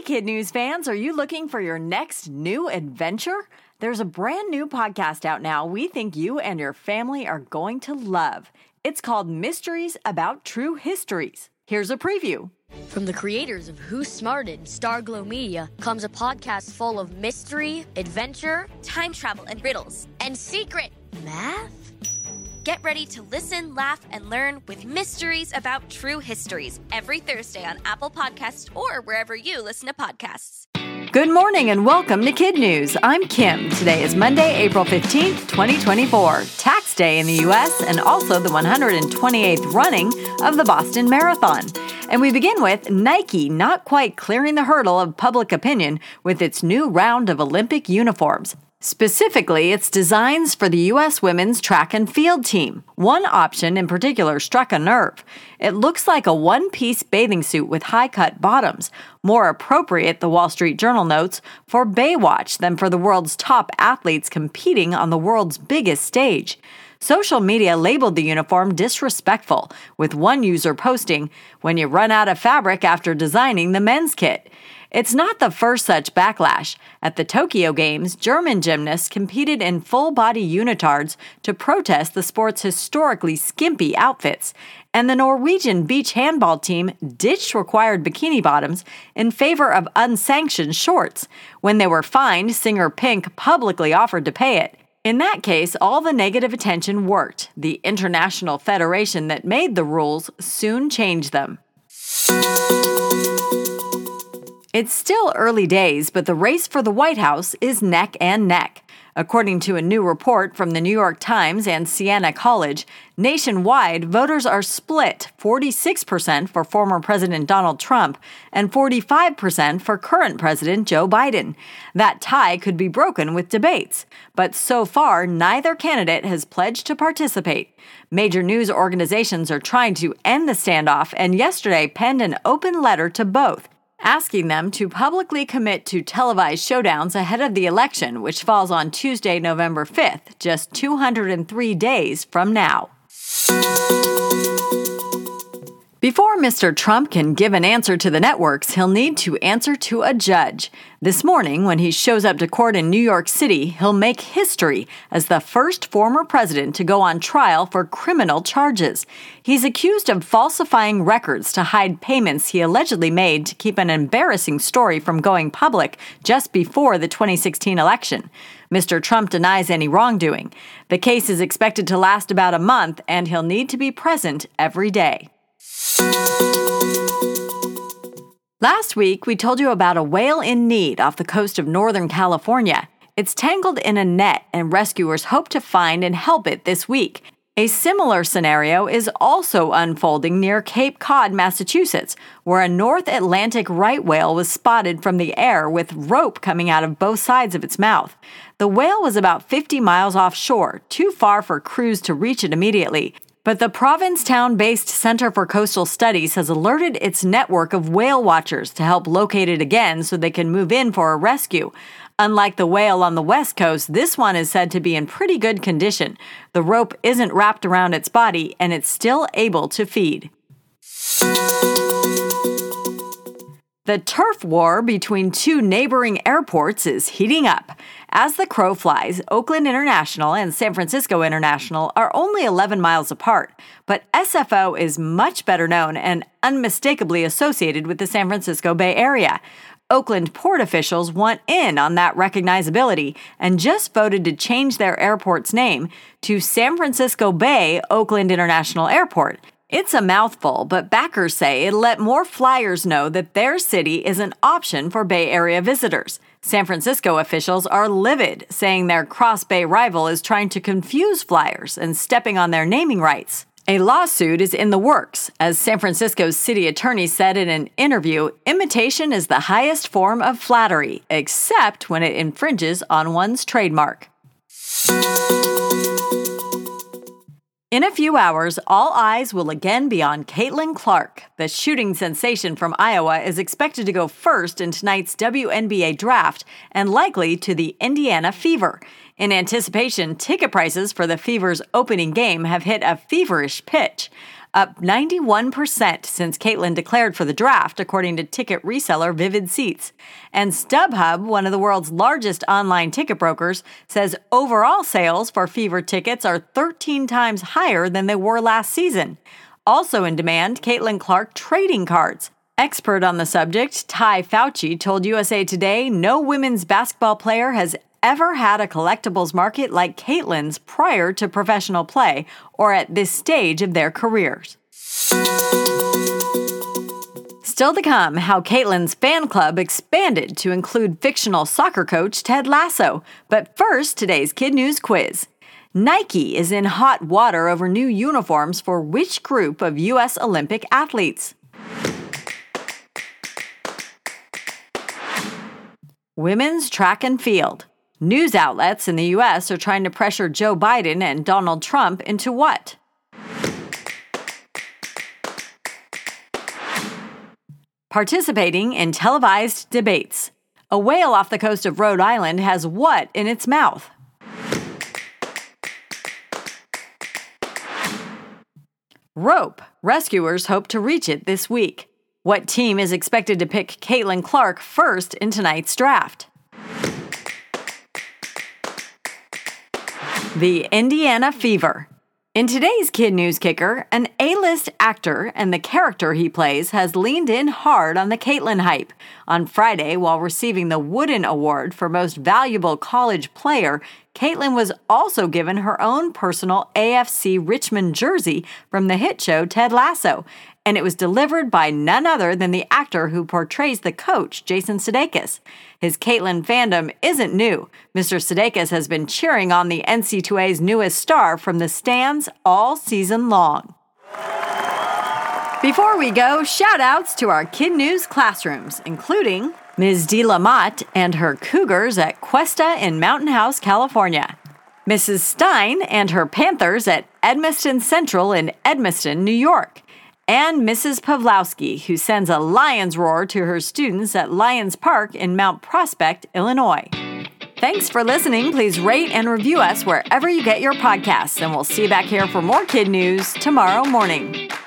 Kid News fans, are you looking for your next new adventure? There's a brand new podcast out now we think you and your family are going to love. It's called Mysteries About True Histories. Here's a preview. From the creators of Who's Smarted and Starglow Media comes a podcast full of mystery, adventure, time travel and riddles, and secret math. Get ready to listen, laugh, and learn with Mysteries About True Histories every Thursday on Apple Podcasts or wherever you listen to podcasts. Good morning and welcome to Kid News. I'm Kim. Today is Monday, April 15th, 2024, Tax Day in the U.S. and also the 128th running of the Boston Marathon. And we begin with Nike not quite clearing the hurdle of public opinion with its new round of Olympic uniforms. Specifically, its designs for the U.S. women's track and field team. One option in particular struck a nerve. It looks like a one-piece bathing suit with high-cut bottoms, more appropriate, the Wall Street Journal notes, for Baywatch than for the world's top athletes competing on the world's biggest stage. Social media labeled the uniform disrespectful, with one user posting, "When you run out of fabric after designing the men's kit." It's not the first such backlash. At the Tokyo Games, German gymnasts competed in full-body unitards to protest the sport's historically skimpy outfits. And the Norwegian beach handball team ditched required bikini bottoms in favor of unsanctioned shorts. When they were fined, singer Pink publicly offered to pay it. In that case, all the negative attention worked. The international federation that made the rules soon changed them. It's still early days, but the race for the White House is neck and neck. According to a new report from the New York Times and Siena College, nationwide, voters are split 46% for former President Donald Trump and 45% for current President Joe Biden. That tie could be broken with debates, but so far, neither candidate has pledged to participate. Major news organizations are trying to end the standoff and yesterday penned an open letter to both, asking them to publicly commit to televised showdowns ahead of the election, which falls on Tuesday, November 5th, just 203 days from now. Before Mr. Trump can give an answer to the networks, he'll need to answer to a judge. This morning, when he shows up to court in New York City, he'll make history as the first former president to go on trial for criminal charges. He's accused of falsifying records to hide payments he allegedly made to keep an embarrassing story from going public just before the 2016 election. Mr. Trump denies any wrongdoing. The case is expected to last about a month, and he'll need to be present every day. Last week, we told you about a whale in need off the coast of Northern California. It's tangled in a net, and rescuers hope to find and help it this week. A similar scenario is also unfolding near Cape Cod, Massachusetts, where a North Atlantic right whale was spotted from the air with rope coming out of both sides of its mouth. The whale was about 50 miles offshore, too far for crews to reach it immediately. But the Provincetown-based Center for Coastal Studies has alerted its network of whale watchers to help locate it again so they can move in for a rescue. Unlike the whale on the West Coast, this one is said to be in pretty good condition. The rope isn't wrapped around its body, and it's still able to feed. The turf war between two neighboring airports is heating up. As the crow flies, Oakland International and San Francisco International are only 11 miles apart, but SFO is much better known and unmistakably associated with the San Francisco Bay Area. Oakland port officials want in on that recognizability and just voted to change their airport's name to San Francisco Bay Oakland International Airport. It's a mouthful, but backers say it'll let more flyers know that their city is an option for Bay Area visitors. San Francisco officials are livid, saying their cross-Bay rival is trying to confuse flyers and stepping on their naming rights. A lawsuit is in the works. As San Francisco's city attorney said in an interview, imitation is the highest form of flattery, except when it infringes on one's trademark. In a few hours, all eyes will again be on Caitlin Clark. The shooting sensation from Iowa is expected to go first in tonight's WNBA draft and likely to the Indiana Fever. In anticipation, ticket prices for the Fever's opening game have hit a feverish pitch. up 91% since Caitlin declared for the draft, according to ticket reseller Vivid Seats. And StubHub, one of the world's largest online ticket brokers, says overall sales for Fever tickets are 13 times higher than they were last season. Also in demand, Caitlin Clark trading cards. Expert on the subject, Ty Fauci, told USA Today no women's basketball player has ever had a collectibles market like Caitlin's prior to professional play or at this stage of their careers. Still to come, how Caitlin's fan club expanded to include fictional soccer coach Ted Lasso. But first, today's Kid News quiz. Nike is in hot water over new uniforms for which group of U.S. Olympic athletes? Women's track and field. News outlets in the U.S. are trying to pressure Joe Biden and Donald Trump into what? Participating in televised debates. A whale off the coast of Rhode Island has what in its mouth? Rope. Rescuers hope to reach it this week. What team is expected to pick Caitlin Clark first in tonight's draft? The Indiana Fever. In today's Kid News Kicker, an A-list actor and the character he plays has leaned in hard on the Caitlin hype. On Friday, while receiving the Wooden Award for Most Valuable College Player, Caitlin was also given her own personal AFC Richmond jersey from the hit show Ted Lasso, and it was delivered by none other than the actor who portrays the coach, Jason Sudeikis. His Caitlin fandom isn't new. Mr. Sudeikis has been cheering on the NC2A's newest star from the stands all season long. Before we go, shout-outs to our Kid News classrooms, including Ms. D. Lamott and her Cougars at Cuesta in Mountain House, California. Mrs. Stein and her Panthers at Edmiston Central in Edmiston, New York. And Mrs. Pawlowski, who sends a lion's roar to her students at Lions Park in Mount Prospect, Illinois. Thanks for listening. Please rate and review us wherever you get your podcasts, and we'll see you back here for more Kid News tomorrow morning.